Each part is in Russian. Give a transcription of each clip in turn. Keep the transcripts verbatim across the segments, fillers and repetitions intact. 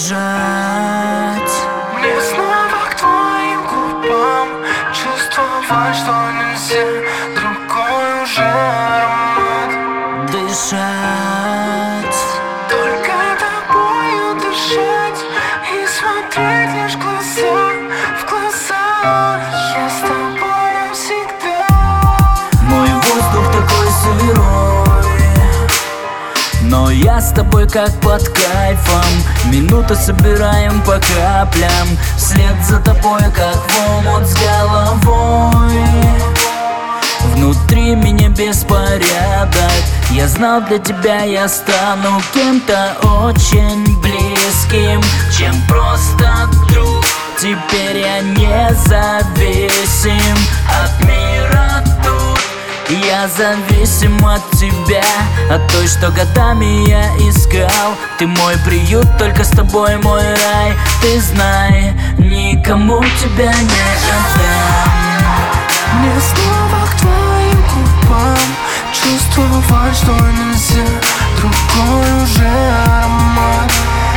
дышать. Мне снова к твоим губам чувствовать, что нельзя другой уже аромат. Дышать. Только тобою дышать и смотреть лишь глаза в глаза. Я с тобой навсегда. Мой воздух такой сырой, но я с тобой как под кайфом. Минуты собираем по каплям, вслед за тобой как в омут с головой. Внутри меня беспорядок. Я знал, для тебя я стану кем-то очень близким, чем просто друг. Теперь я не зависим от мира тут. Я зависим от тебя, от той, что годами я искал. Ты мой приют, только с тобой мой рай. Ты знай, никому тебя не отдам. Мне снова к твоим губам чувствовать, что нельзя другой уже аромат.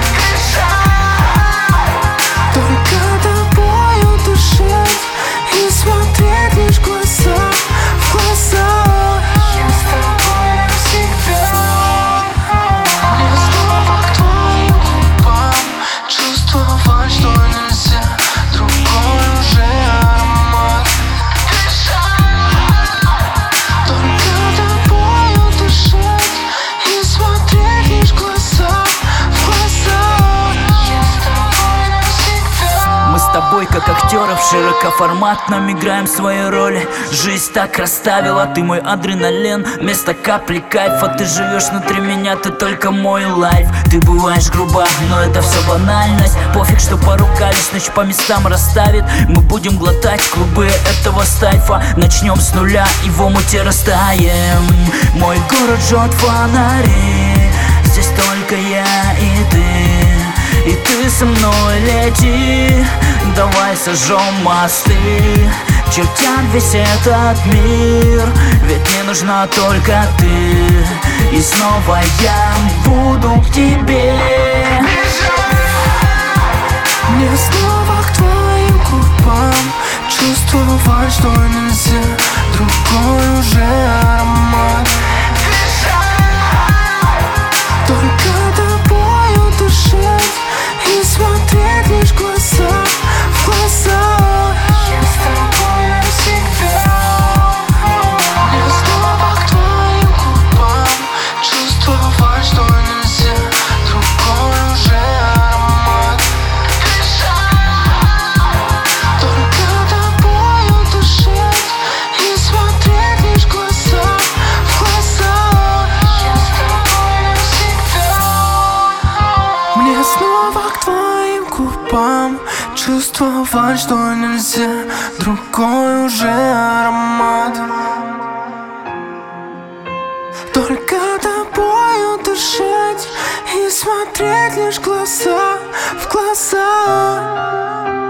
Только тобою дышать и смотреть лишь глаза в глаза. Я с тобой навсегда. Мне снова к твоим губам чувствовать, что нельзя другой уже аромат. Только тобою дышать и смотреть лишь глаза в глаза. Я с тобой навсегда. Мы с тобой как актеры в широкоформатном играем свои роли. Жизнь так расставила, ты мой адреналин, вместо капли кайфа. Ты живешь внутри меня, ты только мой лайф. Ты бываешь груба, но это все банальность. Пофиг, что поругались, ночь по местам расставит. Мы будем глотать клубы этого стайфа. Начнем с нуля и в омуте растаем. Мой город жжет фонари, здесь только я и ты. И ты со мной лети, давай сожжем мосты, чертя весь этот мир. Ведь мне нужна только ты, и снова я буду к тебе. Мне снова к твоим губам чувствовать, что нельзя другой уже аромат. Только тобою дышать и смотреть лишь глаза в глаза. Я с тобой навсегда. Мне снова к твоим губам чувствовать, что нельзя другой уже аромат. Только тобою дышать и смотреть лишь глаза в глаза. Я с тобой навсегда. Мне снова к твоим губам чувствовать, что нельзя другой уже аромат. Только тобою дышать и смотреть лишь глаза в глаза.